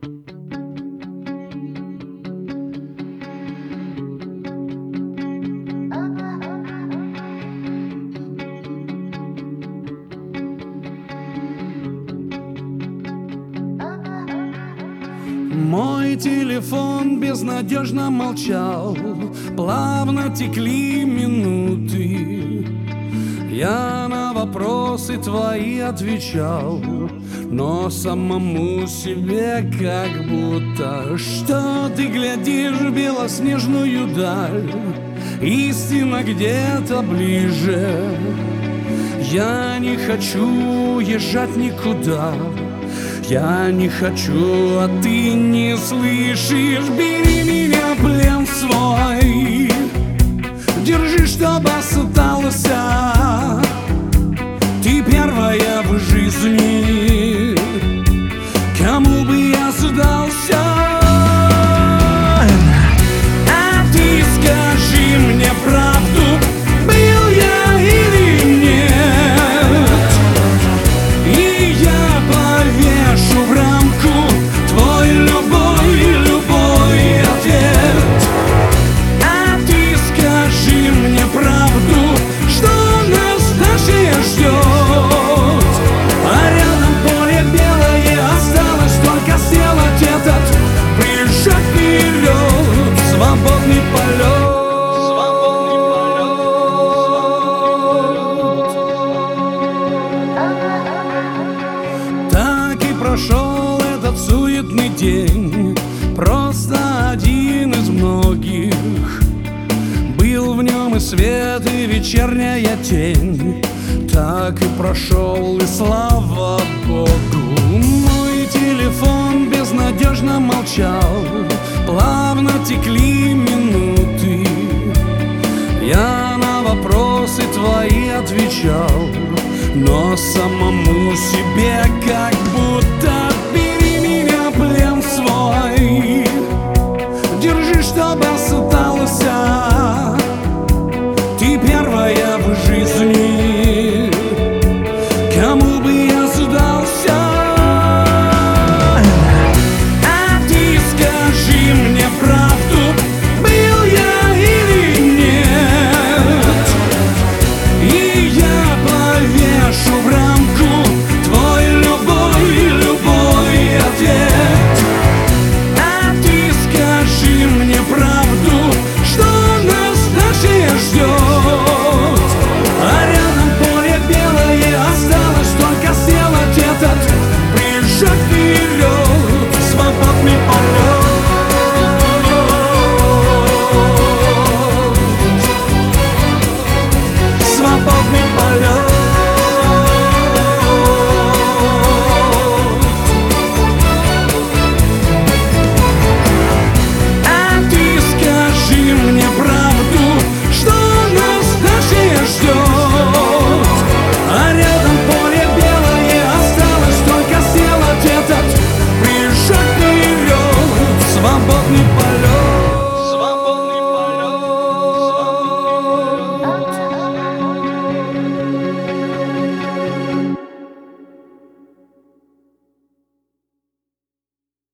Мой телефон безнадежно молчал, плавно текли минуты. Я на вопросы твои отвечал, но самому себе как будто: что ты глядишь в белоснежную даль, истина где-то ближе. Я не хочу уезжать никуда, я не хочу, а ты не слышишь. Бери меня в плен свой, держи, чтобы осталось. Ты первая в жизни, кому бы я сдался. А ты скажи мне правду, был я или нет, и я повешу в рамку твой любой ответ. А ты скажи мне правду, что нас дальше ждет. А рядом поле белое, осталось только сделать этот прыжок вперед, свободный полет. Так и прошел этот суетный день, просто один из многих. Был в нем и свет, и вечерняя тень. Так и прошел, и слава Богу. Мой телефон безнадежно молчал, плавно текли минуты. Я на вопросы твои отвечал, но самому себе как